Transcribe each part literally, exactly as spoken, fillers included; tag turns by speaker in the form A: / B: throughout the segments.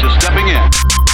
A: is stepping in.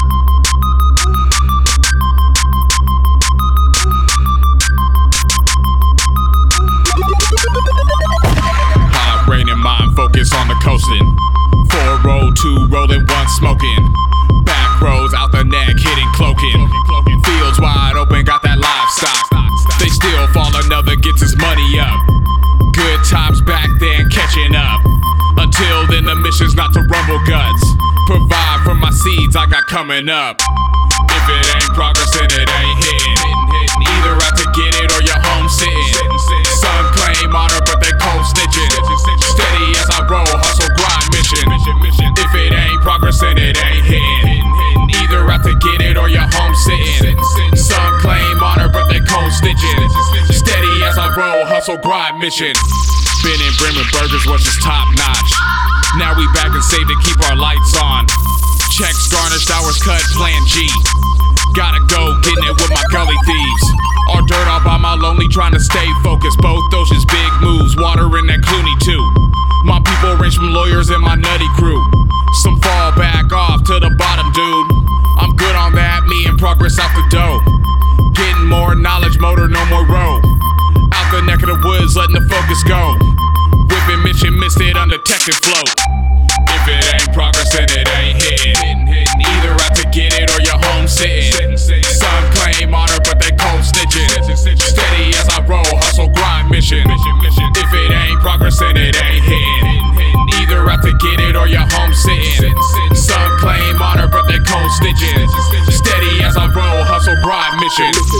B: Hot rain in mind, focus on the coasting. Four roll, two rolling, one smoking. Back rows out the neck, hitting cloaking. Fields wide open, got that livestock. They still fall, another gets his money up. Good times back then, catching up. Until then, the mission's not to rumble guts. Provide for my seeds I got coming up. If it ain't progress, then it ain't hitting. Either out to get it or you're home sitting. Some claim honor, but they cold snitching. Steady as I roll, hustle, grind, mission. If it ain't progress, then it ain't hitting. Either out to get it or you're home sitting. Some claim honor, but they cold snitching. Steady as I roll, hustle, grind, mission. Ben and Bremen Burgers was just top notch. Now we back and save to keep our lights on. Checks garnished, hours cut, plan G. Gotta go, getting it with my gully thieves. Our dirt all by my lonely, trying to stay focused. Both oceans, big moves, water in that Clooney too. My people range from lawyers and my nutty crew. Some fall back off to the bottom, dude. I'm good on that, me and progress out the dough. Getting more knowledge, motor, no more row. Out the neck of the woods, letting the focus go. Whipping mission, missed it, undetected float. If it ain't progress, then it ain't hitting. Either out to get it or you're home sitting. Some claim honor, but they cold snitching. Steady as I roll, hustle, grind, mission. If it ain't progress, then it ain't hitting. Either out to get it or you're home sitting. Some claim honor, but they cold snitching. Steady as I roll, hustle, grind, mission.